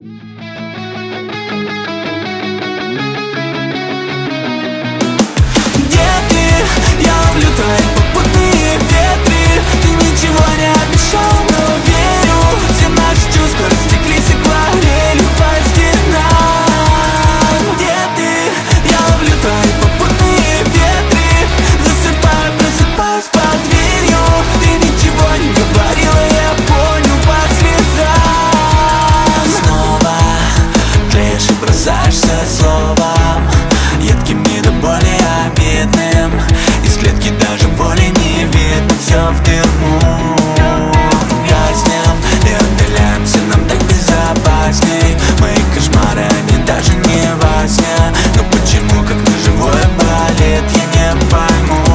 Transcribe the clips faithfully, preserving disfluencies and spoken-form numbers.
Где ты? Я ловлю твои попутные ветры. Ты ничего не обещал, но верю. Все наши чувства растеклись акварелью по стенам. Где ты? Я ловлю твои попутные ветры. Засыпаю, просыпаюсь под дверью. Ты ничего не говорила, я понял по слезам. Снова клеишь и бросаешься словом едким и до боли обидным. Из клетки даже боли не видно, все в дыму. Гаснем и отдаляемся, нам так безопасней. Мои кошмары, они даже не во сне. Но почему, как-то живое болит, я не пойму.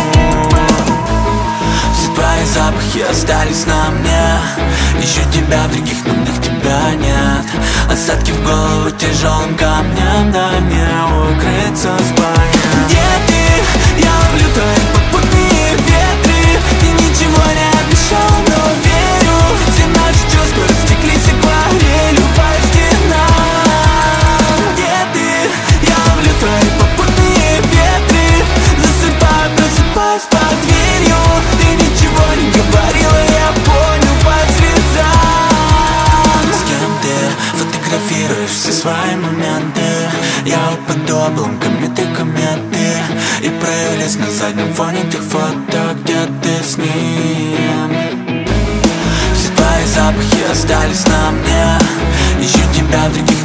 Все твои запахи остались на мне. Ищу тебя в других, но в них тебя нет. Осадки в голову тяжелым камнем. Дай мне укрыться в спальне. Где ты? Я ловлю твои попутные ветры. Ты ничего не обещал, но верю. Все наши чувства растеклись акварелью по стенам. Где ты? Я ловлю твои попутные ветры. Засыпаю, просыпаюсь под дверью. Ты ничего не говорила, я понял по слезам. С кем ты фотографируешь все свои моменты? Я упаду обломками, ты кометы. И проявились на заднем фоне тех фото, где ты с ним. Все твои запахи остались на мне. Ищу тебя в других